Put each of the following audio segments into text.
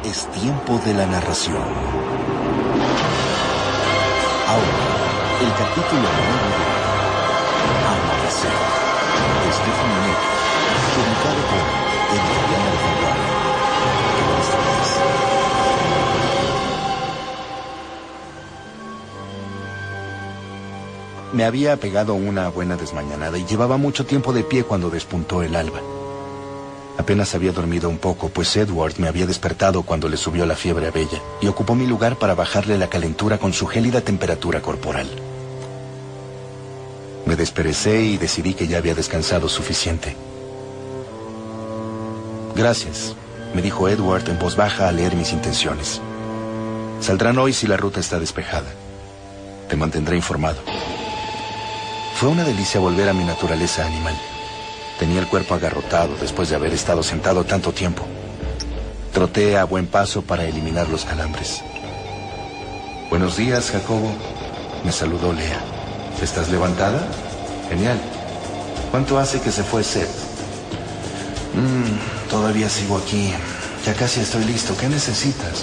Es tiempo de la narración. Ahora, el capítulo 9 de Amanecer, de Stephen Neck, publicado por Editorial Alfaguara. Me había pegado una buena desmañanada y llevaba mucho tiempo de pie cuando despuntó el alba. Apenas había dormido un poco, pues Edward me había despertado cuando le subió la fiebre a Bella y ocupó mi lugar para bajarle la calentura con su gélida temperatura corporal. Me desperecé y decidí que ya había descansado suficiente. Gracias, me dijo Edward en voz baja al leer mis intenciones. Saldrán hoy si la ruta está despejada. Te mantendré informado. Fue una delicia volver a mi naturaleza animal. Tenía el cuerpo agarrotado después de haber estado sentado tanto tiempo. Troté a buen paso para eliminar los calambres. Buenos días, Jacobo. Me saludó Lea. ¿Estás levantada? Genial. ¿Cuánto hace que se fue Seth? Todavía sigo aquí. Ya casi estoy listo. ¿Qué necesitas?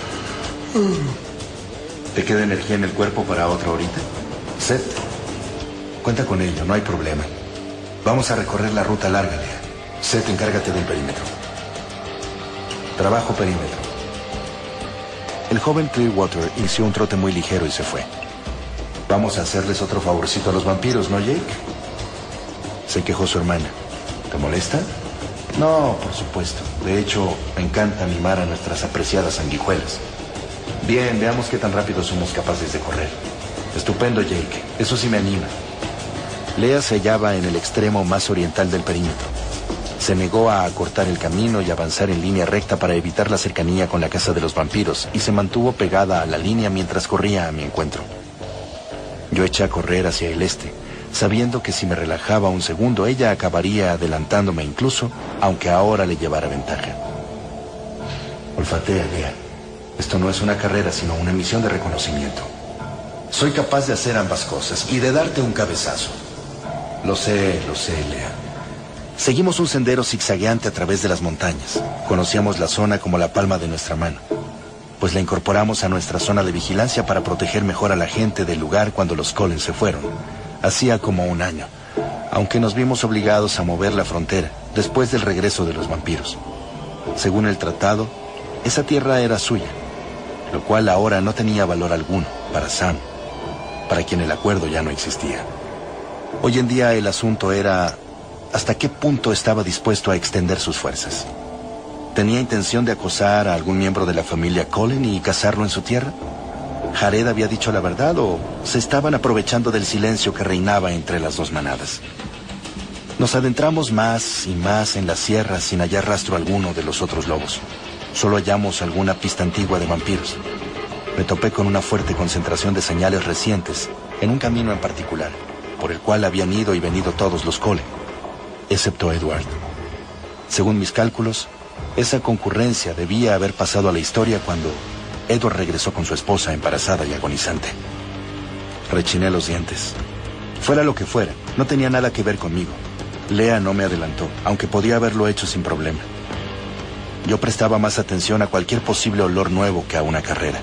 ¿Te queda energía en el cuerpo para otra horita? Seth, cuenta con ello, no hay problema. Vamos a recorrer la ruta larga, Lea. Seth, encárgate del perímetro. Trabajo perímetro. El joven Clearwater inició un trote muy ligero y se fue. Vamos a hacerles otro favorcito a los vampiros, ¿no, Jake? Se quejó su hermana. ¿Te molesta? No, por supuesto. De hecho, me encanta mimar a nuestras apreciadas sanguijuelas. Bien, veamos qué tan rápido somos capaces de correr. Estupendo, Jake. Eso sí me anima. Lea se hallaba en el extremo más oriental del perímetro. Se negó a acortar el camino y avanzar en línea recta para evitar la cercanía con la casa de los vampiros y se mantuvo pegada a la línea mientras corría a mi encuentro. Yo eché a correr hacia el este, sabiendo que si me relajaba un segundo ella acabaría adelantándome incluso, aunque ahora le llevara ventaja. Olfatea, Lea. Esto no es una carrera, sino una misión de reconocimiento. Soy capaz de hacer ambas cosas y de darte un cabezazo. Lo sé, Lea. Seguimos un sendero zigzagueante a través de las montañas. Conocíamos la zona como la palma de nuestra mano, pues la incorporamos a nuestra zona de vigilancia para proteger mejor a la gente del lugar cuando los Collins se fueron. Hacía como un año, aunque nos vimos obligados a mover la frontera después del regreso de los vampiros. Según el tratado, esa tierra era suya, lo cual ahora no tenía valor alguno para Sam, para quien el acuerdo ya no existía. Hoy en día el asunto era hasta qué punto estaba dispuesto a extender sus fuerzas. ¿Tenía intención de acosar a algún miembro de la familia Cullen y cazarlo en su tierra? ¿Jared había dicho la verdad o se estaban aprovechando del silencio que reinaba entre las dos manadas? Nos adentramos más y más en la sierra sin hallar rastro alguno de los otros lobos. Solo hallamos alguna pista antigua de vampiros. Me topé con una fuerte concentración de señales recientes en un camino en particular, por el cual habían ido y venido todos los Cullen, excepto Edward. Según mis cálculos, esa concurrencia debía haber pasado a la historia cuando Edward regresó con su esposa embarazada y agonizante. Rechiné los dientes. Fuera lo que fuera, no tenía nada que ver conmigo. Lea no me adelantó, aunque podía haberlo hecho sin problema. Yo prestaba más atención a cualquier posible olor nuevo que a una carrera.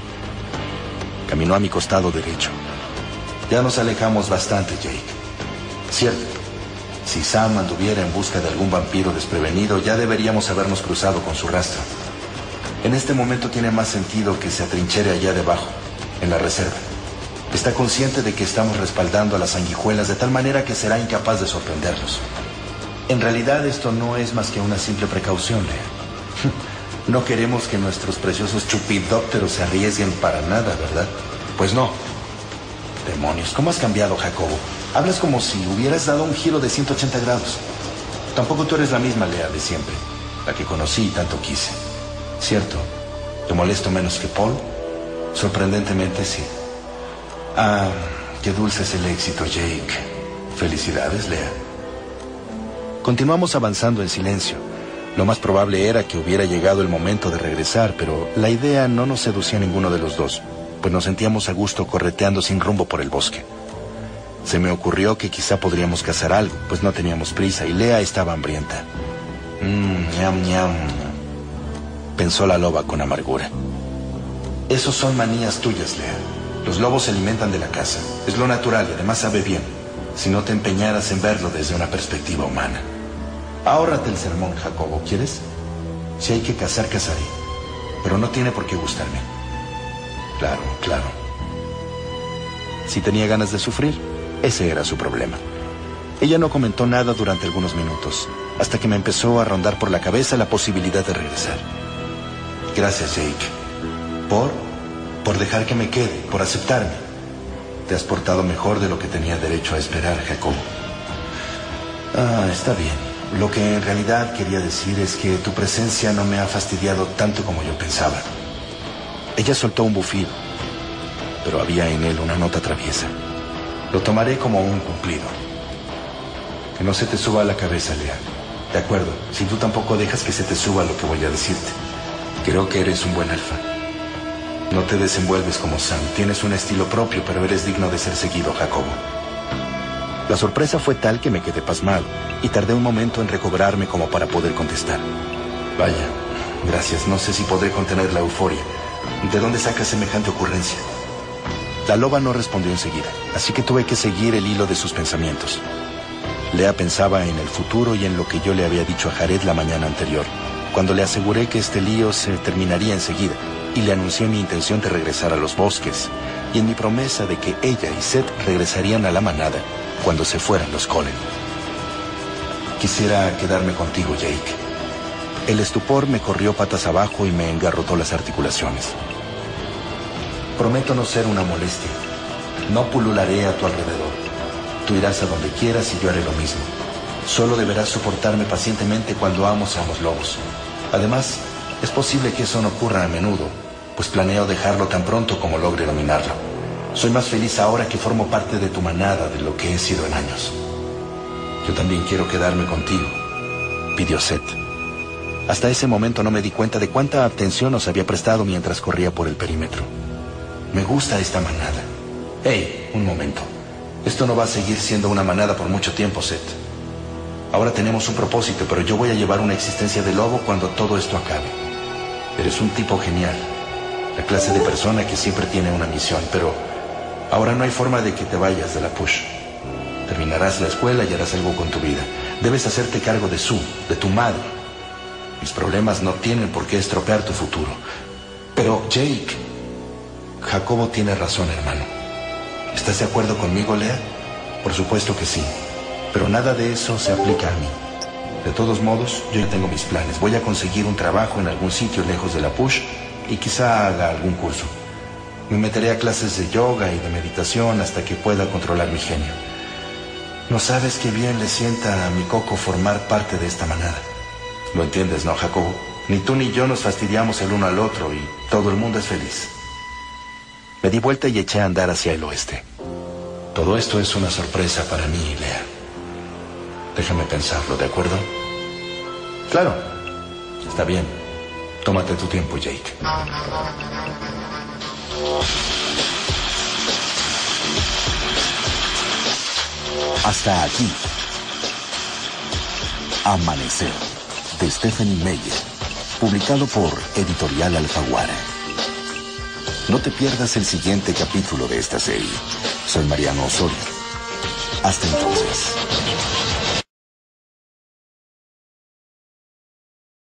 Caminó a mi costado derecho. Ya nos alejamos bastante, Jake. Cierto, si Sam anduviera en busca de algún vampiro desprevenido, ya deberíamos habernos cruzado con su rastro. En este momento tiene más sentido que se atrinchere allá debajo, en la reserva. Está consciente de que estamos respaldando a las sanguijuelas de tal manera que será incapaz de sorprenderlos. En realidad esto no es más que una simple precaución, Lea. No queremos que nuestros preciosos chupidópteros se arriesguen para nada, ¿verdad? Pues no. Demonios, ¿cómo has cambiado, Jacobo? Hablas como si hubieras dado un giro de 180 grados. Tampoco tú eres la misma Lea de siempre, la que conocí y tanto quise. ¿Cierto? ¿Te molesto menos que Paul? Sorprendentemente, sí. Ah, qué dulce es el éxito, Jake. Felicidades, Lea. Continuamos avanzando en silencio. Lo más probable era que hubiera llegado el momento de regresar, pero la idea no nos seducía a ninguno de los dos, pues nos sentíamos a gusto correteando sin rumbo por el bosque. Se me ocurrió que quizá podríamos cazar algo, pues no teníamos prisa y Lea estaba hambrienta. Ñam, ñam. pensó la loba con amargura. Esos son manías tuyas, Lea. Los lobos se alimentan de la caza. Es lo natural y además sabe bien, si no te empeñaras en verlo desde una perspectiva humana. Ahórrate el sermón, Jacobo, ¿quieres? Si hay que cazar, cazaré. Pero no tiene por qué gustarme. Claro, claro. Si tenía ganas de sufrir, ese era su problema. Ella no comentó nada durante algunos minutos, hasta que me empezó a rondar por la cabeza la posibilidad de regresar. Gracias, Jake. Por dejar que me quede, por aceptarme. Te has portado mejor de lo que tenía derecho a esperar, Jacobo. Está bien. Lo que en realidad quería decir es que tu presencia no me ha fastidiado tanto como yo pensaba. Ella soltó un bufido, pero había en él una nota traviesa. Lo tomaré como un cumplido. Que no se te suba a la cabeza, Lea. De acuerdo, si tú tampoco dejas que se te suba lo que voy a decirte. Creo que eres un buen alfa. No te desenvuelves como Sam. Tienes un estilo propio, pero eres digno de ser seguido, Jacobo. La sorpresa fue tal que me quedé pasmado y tardé un momento en recobrarme como para poder contestar. Vaya, gracias. No sé si podré contener la euforia. ¿De dónde sacas semejante ocurrencia? La loba no respondió enseguida, así que tuve que seguir el hilo de sus pensamientos. Lea pensaba en el futuro y en lo que yo le había dicho a Jared la mañana anterior, cuando le aseguré que este lío se terminaría enseguida, y le anuncié mi intención de regresar a los bosques, y en mi promesa de que ella y Seth regresarían a la manada cuando se fueran los Cullen. Quisiera quedarme contigo, Jake. El estupor me corrió patas abajo y me engarrotó las articulaciones. Prometo no ser una molestia. No pulularé a tu alrededor. Tú irás a donde quieras y yo haré lo mismo. Solo deberás soportarme pacientemente cuando amos a los lobos. Además, es posible que eso no ocurra a menudo, pues planeo dejarlo tan pronto como logre dominarlo. Soy más feliz ahora que formo parte de tu manada de lo que he sido en años. Yo también quiero quedarme contigo, pidió Seth. Hasta ese momento no me di cuenta de cuánta atención nos había prestado mientras corría por el perímetro. Me gusta esta manada. Hey, un momento. Esto no va a seguir siendo una manada por mucho tiempo, Seth. Ahora tenemos un propósito, pero yo voy a llevar una existencia de lobo cuando todo esto acabe. Eres un tipo genial. La clase de persona que siempre tiene una misión, pero ahora no hay forma de que te vayas de la Push. Terminarás la escuela y harás algo con tu vida. Debes hacerte cargo de tu madre. Mis problemas no tienen por qué estropear tu futuro. Pero, Jake, Jacobo tiene razón, hermano. ¿Estás de acuerdo conmigo, Lea? Por supuesto que sí. Pero nada de eso se aplica a mí. De todos modos, yo ya tengo mis planes. Voy a conseguir un trabajo en algún sitio lejos de la Push y quizá haga algún curso. Me meteré a clases de yoga y de meditación hasta que pueda controlar mi genio. No sabes qué bien le sienta a mi coco formar parte de esta manada. Lo entiendes, ¿no, Jacobo? Ni tú ni yo nos fastidiamos el uno al otro y todo el mundo es feliz. Me di vuelta y eché a andar hacia el oeste. Todo esto es una sorpresa para mí, Lea. Déjame pensarlo, ¿de acuerdo? Claro. Está bien. Tómate tu tiempo, Jake. Hasta aquí. Amanecer, de Stephanie Meyer, publicado por Editorial Alfaguara. No te pierdas el siguiente capítulo de esta serie. Soy Mariano Osorio. Hasta entonces.